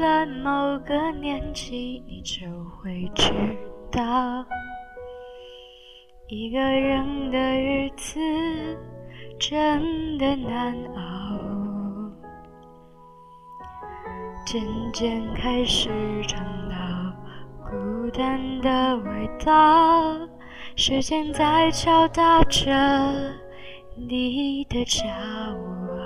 了某个年纪，你就会知道，一个人的日子真的难熬，渐渐开始尝到孤单的味道，时间在敲打着你的骄傲，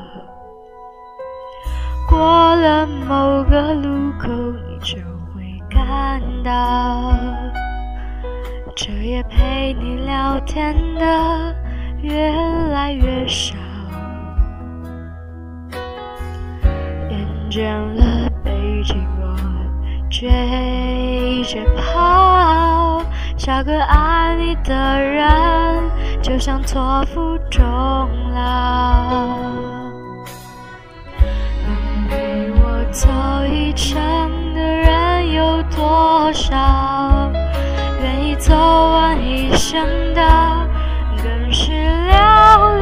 过了某个路口，你就会看到，这也陪你聊天的越来越少，厌倦了被寂寞追着跑，找个爱你的人就像托付终老，能陪我走一程的人有多少，愿意走完一生的更是寥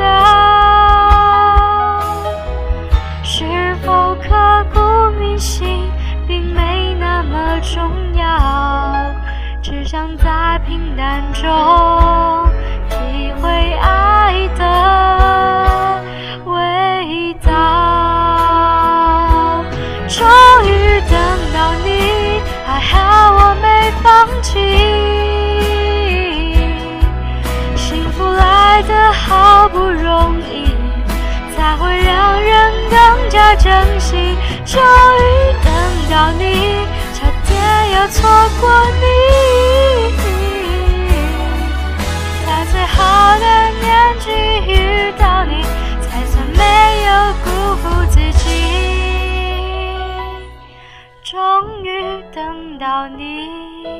寥，是否刻骨铭心并没那么重要，只想在平淡中体会爱的味道，终于等到你，还好我没放弃，幸福来得好不容易，才会让人更加珍惜，终于等到你，差点要错过你，在最好的年纪遇到你，才算没有辜负自己，终于等到你。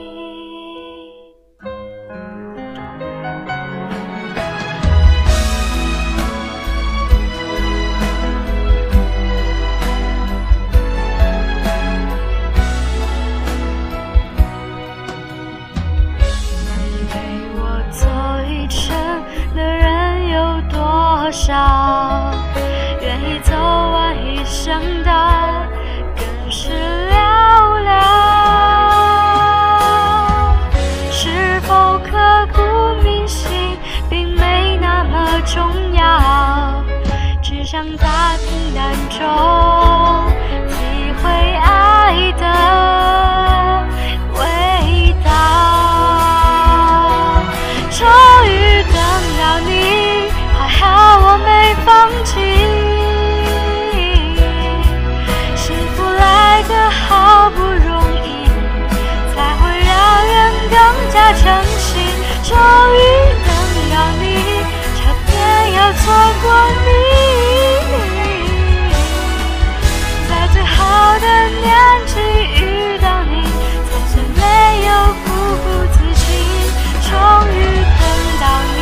愿意走完一生的更是寥寥，是否刻骨铭心并没那么重要，只想在平淡中体会爱的味道，终于等到你，还好我没放弃，幸福来得好不容易，才会让人更加珍惜，终于等到你，差点要错过你，在最好的年纪遇到你，才算没有辜负自己，终于等到你，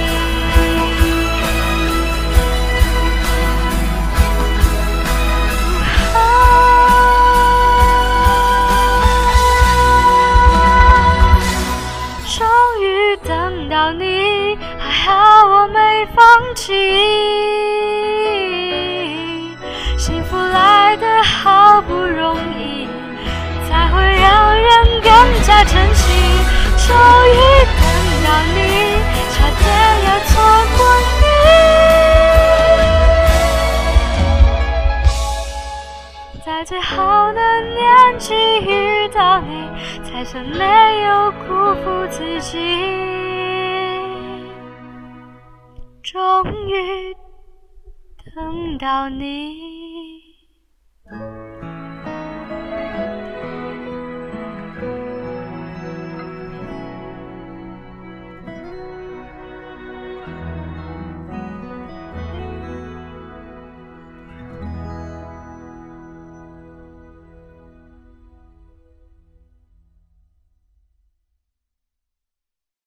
等到你，还好我没放弃，幸福来得好不容易，才会让人更加珍惜，终于等到你，差点要错过你，在最好的年纪遇到你，才算没有辜负自己，终于等到你。